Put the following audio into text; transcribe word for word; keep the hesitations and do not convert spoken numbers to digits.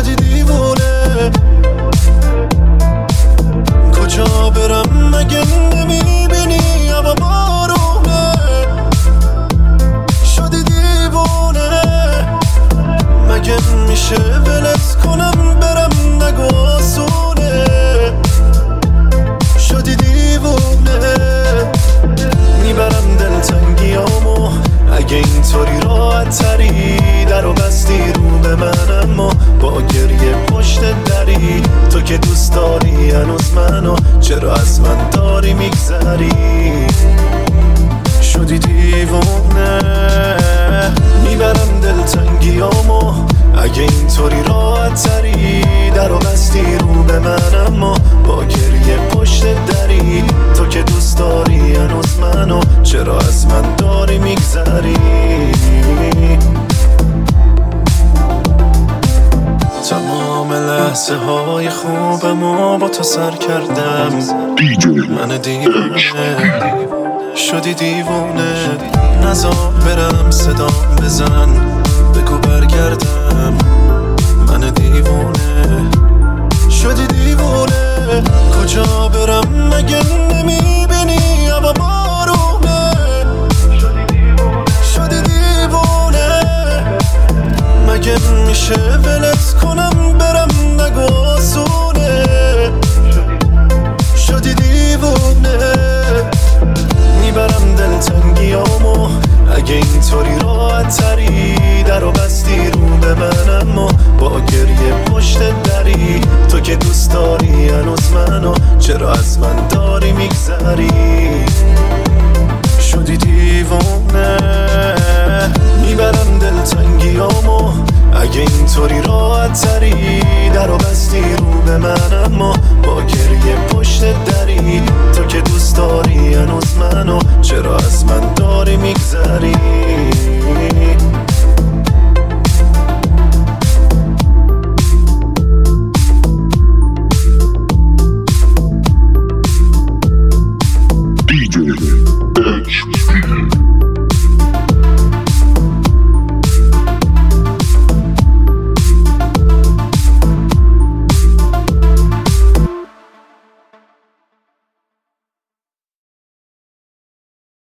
شدی دیوونه. کجا برم مگه نمیبینی هوا بارونه؟ شدی دیوونه. مگه میشه ولت کنم برم نگو آسونه؟ شدی دیوونه. میبرم دلتنگیامو اگه اینطوری راحت تری درو بستی رو به من، اما با گریه پشت دری. تو که دوست داری هنوز منو، چرا از من داری میگذری؟ شدی دیوونه. میبرم دلتنگیامو اگه اینطوری راحت تری درو بستی رو به من، اما با گریه پشت دری. تو که دوست داری هنوز منو، چرا از من داری میگذری؟ تمام لحظه های خوبمو با تو سر کردم. من دیوونه. شدی دیوونه. نزار برم صدام بزن، بگو برگردم. من دیوونه. شدی دیوونه. کجا برم مگه نمیبینی هوا بارونه؟ شدی دیوونه. مگه میشه ولت کنم برم نگو آسونه؟ شدی دیوونه. میبرم دلتنگیامو اگه اینطوری راحت تری درو بستی رو به من، اما با گریه پشت دری. تو که دوست داری هنوز منو، چرا از من داری میگذری؟ شدی دیوونه. میبرم دلتنگیامو اگه اینطوری راحت تری درو بستی رو به من، اما با گریه پشت دری. تو که دوست داری هنوز منو، چرا از من داری میگذری؟